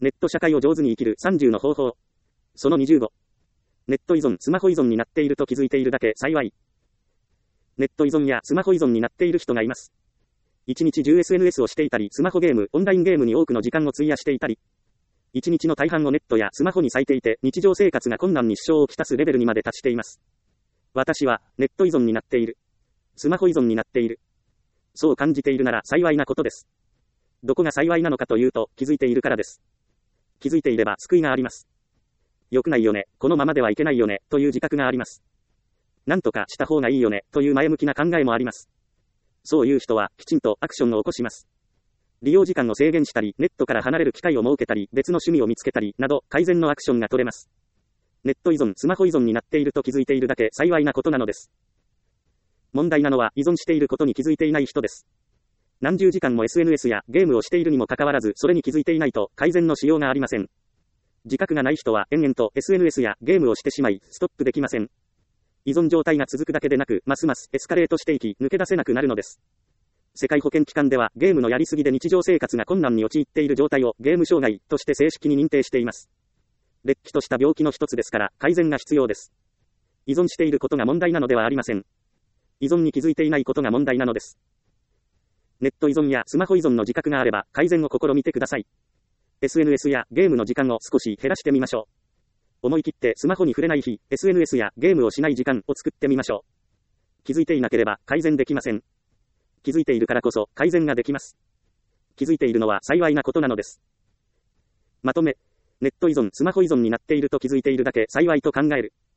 ネット社会を上手に生きる30の方法。その25。ネット依存、スマホ依存になっていると気づいているだけ幸い。ネット依存やスマホ依存になっている人がいます。1日中 SNS をしていたり、スマホゲーム、オンラインゲームに多くの時間を費やしていたり、1日の大半をネットやスマホに割いていて、日常生活が困難に支障をきたすレベルにまで達しています。私は、ネット依存になっている。スマホ依存になっている。そう感じているなら幸いなことです。どこが幸いなのかというと、気づいているからです。気づいていれば救いがあります。良くないよね、このままではいけないよね、という自覚があります。なんとかした方がいいよね、という前向きな考えもあります。そういう人は、きちんとアクションを起こします。利用時間を制限したり、ネットから離れる機会を設けたり、別の趣味を見つけたり、など、改善のアクションが取れます。ネット依存、スマホ依存になっていると気づいているだけ幸いなことなのです。問題なのは依存していることに気づいていない人です。何十時間も SNS やゲームをしているにもかかわらず、それに気づいていないと改善のしようがありません。自覚がない人は延々と SNS やゲームをしてしまい、ストップできません。依存状態が続くだけでなく、ますますエスカレートしていき、抜け出せなくなるのです。世界保健機関では、ゲームのやりすぎで日常生活が困難に陥っている状態をゲーム障害として正式に認定しています。れっきとした病気の一つですから、改善が必要です。依存していることが問題なのではありません。依存に気づいていないことが問題なのです。ネット依存やスマホ依存の自覚があれば、改善を試みてください。SNS やゲームの時間を少し減らしてみましょう。思い切ってスマホに触れない日、SNS やゲームをしない時間を作ってみましょう。気づいていなければ改善できません。気づいているからこそ改善ができます。気づいているのは幸いなことなのです。まとめ、ネット依存、スマホ依存になっていると気づいているだけ幸いと考える。